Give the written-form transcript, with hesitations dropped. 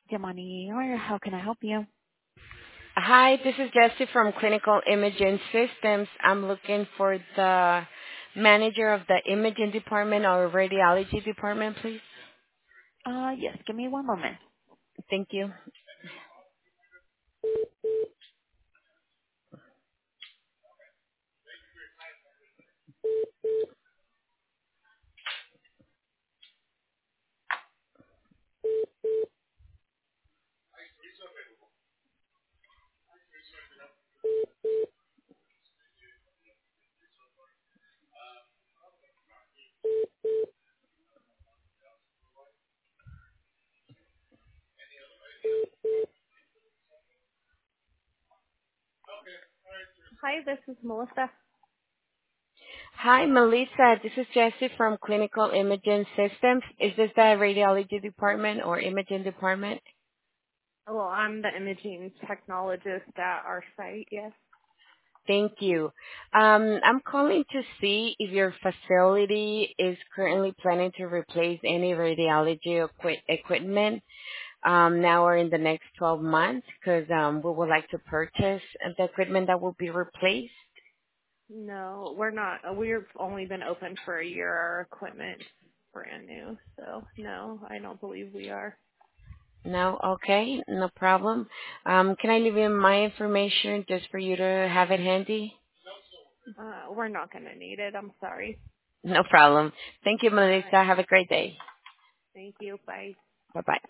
Good morning, or how can I help you? Hi, this is Jessie from Clinical Imaging Systems. I'm looking for the manager of the imaging department or radiology department, please. Yes, give me one moment. Thank you. Hi, this is Melissa. Hi, Melissa. This is Jessie from Clinical Imaging Systems. Is this the radiology department or imaging department? Well, I'm the imaging technologist at our site, yes. Thank you. I'm calling to see if your facility is currently planning to replace any radiology equipment now or in the next 12 months, because we would like to purchase the equipment that will be replaced. No, we're not. We've only been open for a year. Our equipment's brand new, so no, I don't believe we are. No? Okay, no problem. Can I leave you my information just for you to have it handy? We're not going to need it. I'm sorry. No problem. Thank you, All right. Melissa. Have a great day. Thank you. Bye. Bye-bye.